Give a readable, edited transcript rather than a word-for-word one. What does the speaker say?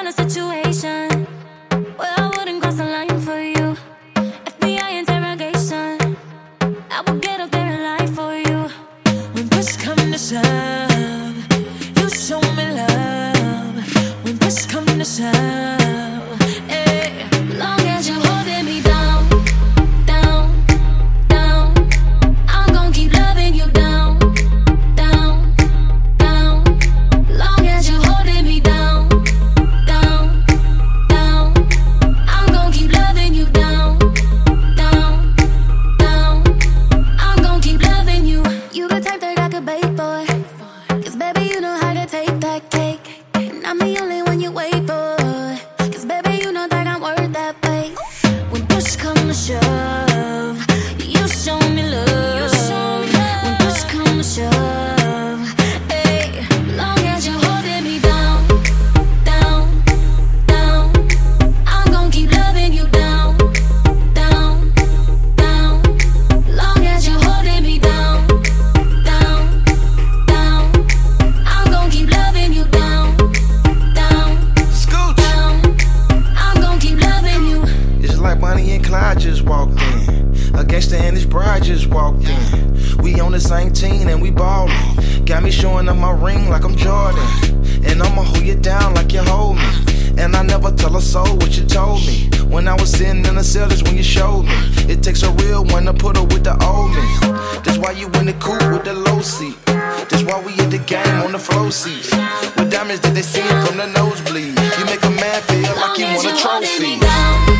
a situation where I wouldn't cross the line for you. FBI interrogation, I would get up there and lie for you. When push come to shove, you show me love. When push come to shove, hey. Long as you're holding me down, down, down, I'm gon' keep loving you down, down, down. Long as you're holding me down, down, down, I'm gon' keep loving you down, down, down. I'm gon' keep loving you. You the type that I could bake for, 'cause baby you know how to take that cake, and I'm the only one you wait for. 'Cause baby you know that I'm worth that wait. When push come to shove, you show me love. When push come to shove, hey. Long as you're holding me down, down, down, I'm gon' keep loving you down, down, down. Long as you're holding me down, down, down, I'm gon' keep loving you down, down, Scooch. down. I'm gon' keep loving you. It's like Bonnie and Clyde just walked in. A gangster and his bride just walked in. We on the same team and we ballin'. Got me showing up my ring like I'm Jordan. And I'ma hold you down like you hold me. And I never tell a soul what you told me. When I was sitting in the cell, that's when you showed me. It takes a real one to put her with the old me. That's why you in the coupe with the low seat. That's why we at the game on the flow seats. With diamonds that they see from the nosebleed. You make a man feel like he Long as won a you're holding trophy. me down,